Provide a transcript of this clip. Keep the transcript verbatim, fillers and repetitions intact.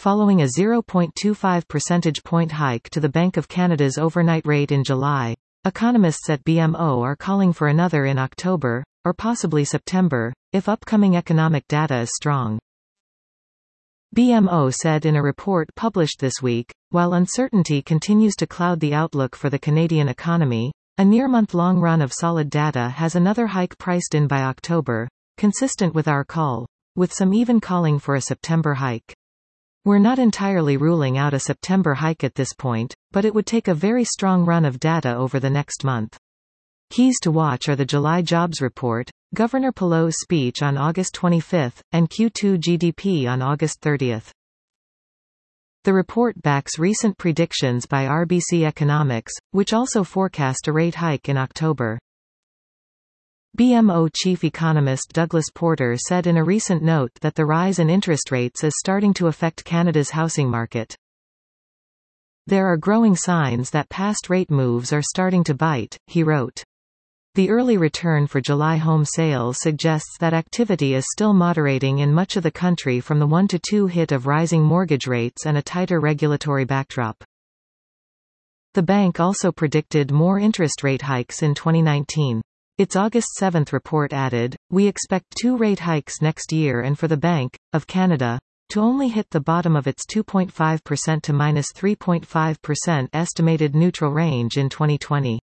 following a zero point two five percentage point hike to the Bank of Canada's overnight rate in July. Economists at B M O are calling for another in October, or possibly September, if upcoming economic data is strong. B M O said in a report published this week, while uncertainty continues to cloud the outlook for the Canadian economy, a near-month-long run of solid data has another hike priced in by October, consistent with our call, with some even calling for a September hike. We're not entirely ruling out a September hike at this point, but it would take a very strong run of data over the next month. Keys to watch are the July jobs report, Governor Pelot's speech on August twenty-fifth, and Q two G D P on August thirtieth. The report backs recent predictions by R B C Economics, which also forecast a rate hike in October. B M O chief economist Douglas Porter said in a recent note that the rise in interest rates is starting to affect Canada's housing market. There are growing signs that past rate moves are starting to bite, he wrote. The early return for July home sales suggests that activity is still moderating in much of the country from the one to two hit of rising mortgage rates and a tighter regulatory backdrop. The bank also predicted more interest rate hikes in twenty nineteen. Its August seventh report added, "We expect two rate hikes next year and for the Bank of Canada to only hit the bottom of its two point five percent to minus three point five percent estimated neutral range in twenty twenty.